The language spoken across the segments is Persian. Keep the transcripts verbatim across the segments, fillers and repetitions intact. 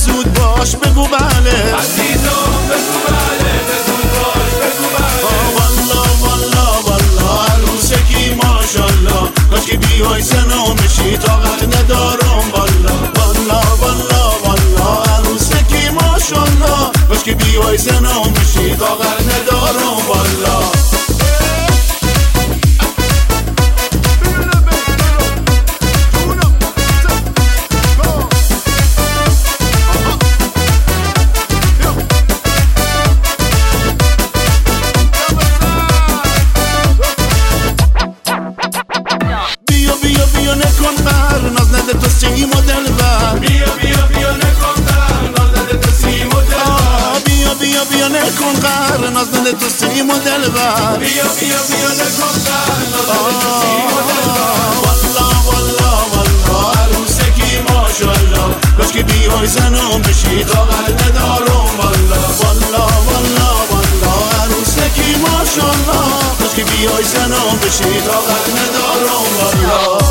زود باش بگو بله عزیزم بگو بله به زود باش بگو بله والله والله والله عروسکی ماشالله کاش که بیای سنامشی طاقت ندارم والله والله والله والله عروسکی ماشالله کاش که بیای سنامشی طاقت ندارم والله نکن بر ناز نده تو سیم و دلبر بیا بیا بیا نکن بر ناز نده تو سیم و دلبر بیا بیا بیا نکن بر ناز نده تو سیم و دلبر بیا بیا بیا نکن بر ناز نده تو سیم و دلبر والله والله والله عروسکی ماشالله کاش که بیای زنم بشی طاقت ندارم والله والله والله والله عروسکی ماشالله کاش که بیای زنم بشی طاقت ندارم والله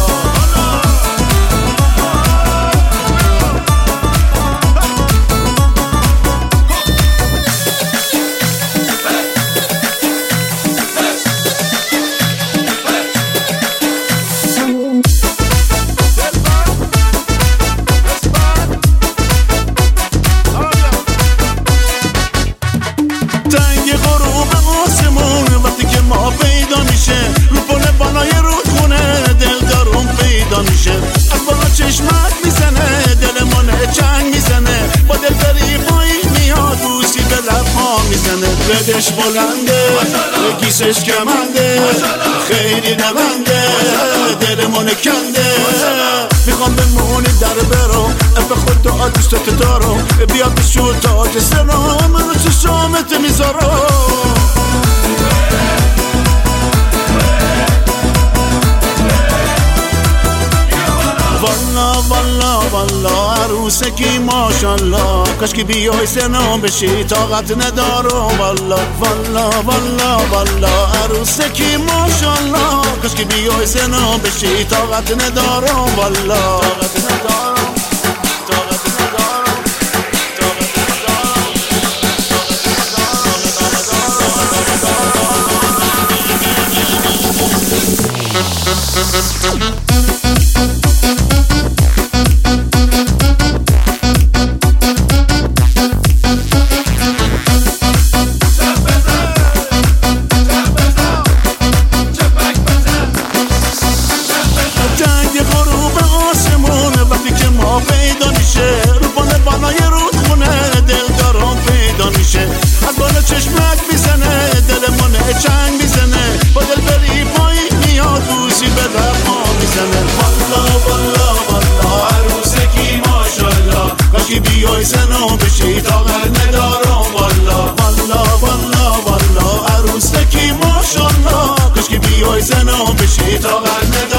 تنگ غروب آسمون وقتی که ما پیدا میشه رو پل بالای رودخونه دل دارم پیدا میشه از بالا چشمت میزنه دل من چنگ میزنه با دل فریبایی میاد بوسی به لبها میزنه ردش بلنده گیسش کمنده خیلی نونده دل من کنده میخوام بمونی در برم به خدا دوستت دارم بیا بشور تاج سرم من رو چشامت میذارم والله والله والله عروسکی ماشالله کاش که بیای سنم بشی طاقت ندارم والله والله والله والله عروسکی ماشالله کاش که بیای سنم بشی طاقت ندارم والله طاقت ندارم طاقت ندارم پیدا میشه رو بالا بالای رودخونه دل دارم پیدا میشه از بالا چشمک میزنه دل من چنگ میزنه با دل بری پایی میاد بوسی به لبها میزنه والله والله والله عروسکی ماشالله کاش که بیای سنم بشی طاقت ندارم والله والله والله والله عروسکی ماشالله کاش که بیای سنم بشی طاقت ندارم